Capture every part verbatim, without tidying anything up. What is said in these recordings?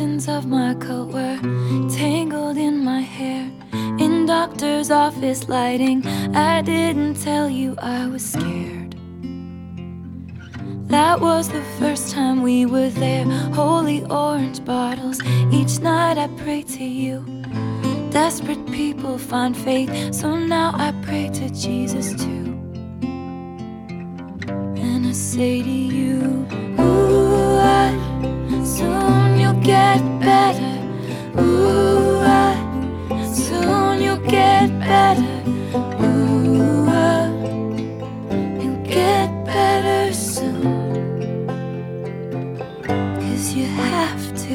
skeletons of my coat were tangled in my hair. In doctor's office lighting, I didn't tell you I was scared. That was the first time we were there. Holy orange bottles, each night I pray to you. Desperate people find faith, so now I pray to Jesus too. And I say to you, ooh, I, soon you'll get better. Ooh, I, soon you'll get better. Ooh, I, you'll get better soon. 'Cause you have to.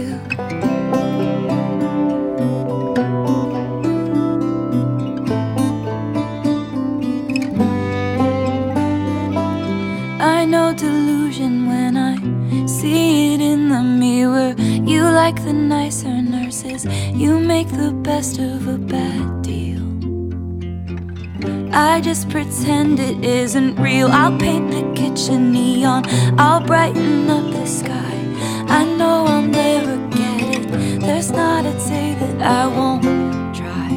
I know delusion when I see it in the mirror. You like the nicer nurses, you make the best of a bad deal. I just pretend it isn't real. I'll paint the kitchen neon, I'll brighten up the sky. I know I'll never get it, there's not a day that I won't try.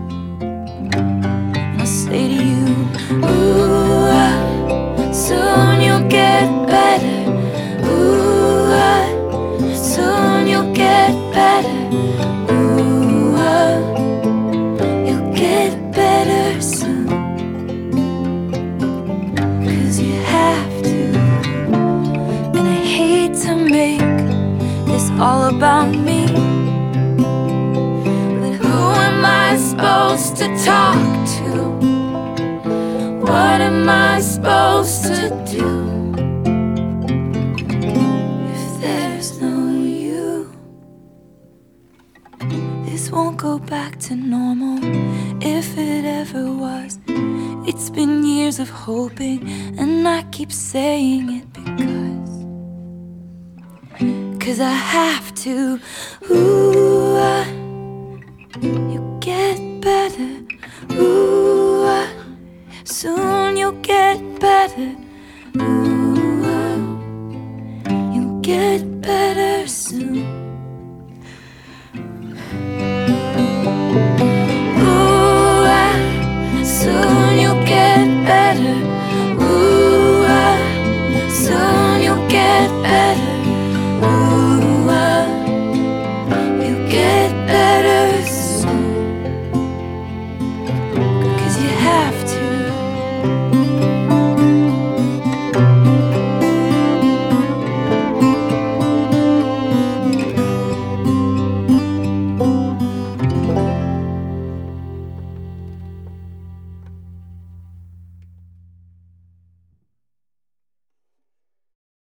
And I'll say to you, ooh, I, soon you'll get better. Ooh, I, soon you'll get better. Ooh, I, you'll get better soon. 'Cause you have to. And I hate to make this all about me, but who am I supposed to talk to? What am I supposed to do if there's no you? This won't go back to normal, if it ever was. It's been years of hoping, and I keep saying it because Cause I have to. Ooh, I, you get better. Ooh, I, soon you'll get better. Ooh, you'll get better soon.